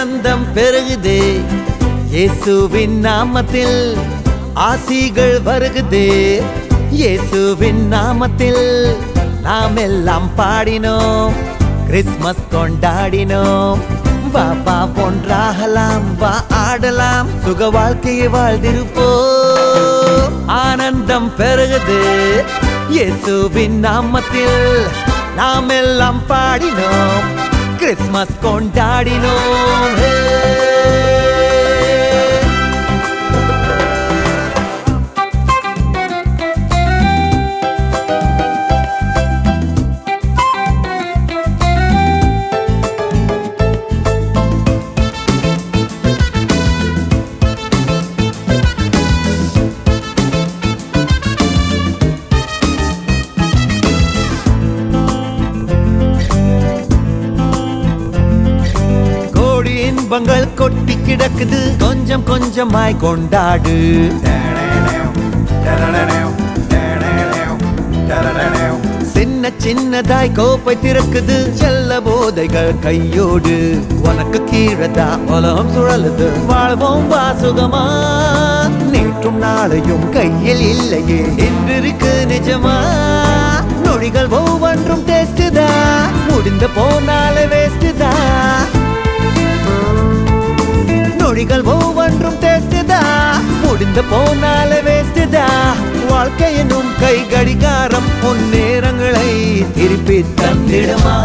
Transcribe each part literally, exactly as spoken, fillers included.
ஆனந்தம் பெருகுதே இயேசுவின் நாமத்தில் ஆசிகள் வருகுதே இயேசுவின் நாமத்தில் நாம் எல்லாம் பாடினோம் கிறிஸ்மஸ் கொண்டாடினோம் வா வா ஒன்றாகலாம் வா ஆடலாம் சுக வாழ்க்கையை வாழ்ந்திருப்போம் ஆனந்தம் பெருகுது இயேசுவின் நாமத்தில் நாம் எல்லாம் பாடினோம் கிறிஸ்மஸ் கொண்டாடினோம் இன்பங்கள் கொட்டி கிடக்குது கொஞ்சம் கொஞ்சமாய் கொண்டாடு சின்ன சின்னதாய் கோப்பை திறக்குது செல்ல போதைகள் கையோடு உனக்கு கீழதா உலகம் சுழலுது வாழ்வோம் வாசுகமா நேற்றும் நாளையும் கையில் இல்லையே என்றிருக்கு நிஜமா நொடிகள் ஒவ்வொன்றும் டேஸ்டுதா முடிந்த போனாலே வேஸ்டுதா நொடிகள் ஒவ்வொன்றும் டேஸ்டுதா முடிந்து போனால வேஸ்டுதா வாழ்க்கை எனும் கை கடிகாரம் உன் நேரங்களை திருப்பி தந்திடுமா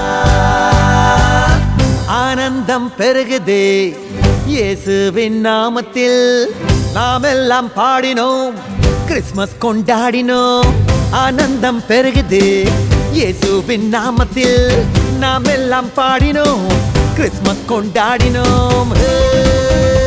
ஆனந்தம் பெருகுதே இயேசுவின் நாமத்தில் நாம் எல்லாம் பாடினோம் கிறிஸ்மஸ் கொண்டாடினோம் ஆனந்தம் பெருகுதே இயேசுவின் நாமத்தில் நாம் எல்லாம் பாடினோம் கிறிஸ்மஸ் கொண்டாடினோம்.